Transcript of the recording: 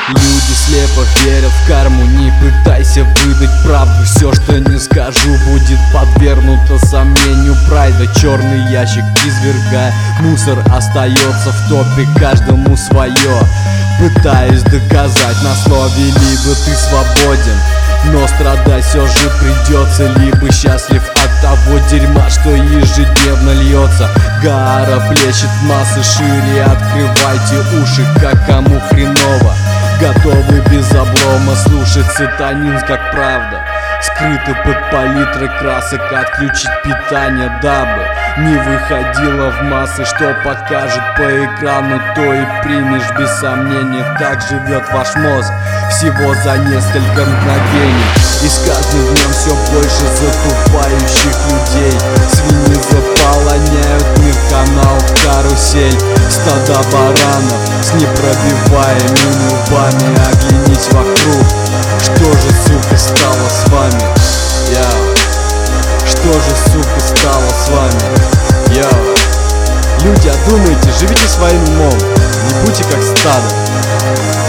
Люди слепо верят в карму, не пытайся выдать правду. Все, что не скажу, будет подвергнуто сомнению прайда. Черный ящик извергая мусор, остается в топе, каждому свое. Пытаюсь доказать на слове, либо ты свободен, но страдать все же придется, либо счастлив от того дерьма, что ежедневно льется. Гара плещет массы шире, открывайте уши, как кому хреново. Готовы без облома слушать сатанин, как правда. Скрыто под палитрой красок, отключить питание, дабы не выходило в массы, что покажет по экрану, то и примешь без сомнения. Так живет ваш мозг всего за несколько мгновений. И с каждым днем все больше затупающих людей. Свиньи заполоняют мир, канал карусель. Стада баранов с непробиваемыми лбами. Оглянись вокруг, что же, сука, стало с вами? Яу. Что же, сука, стало с вами? Яу. Люди, одумайте, живите своим умом, не будьте как стадо.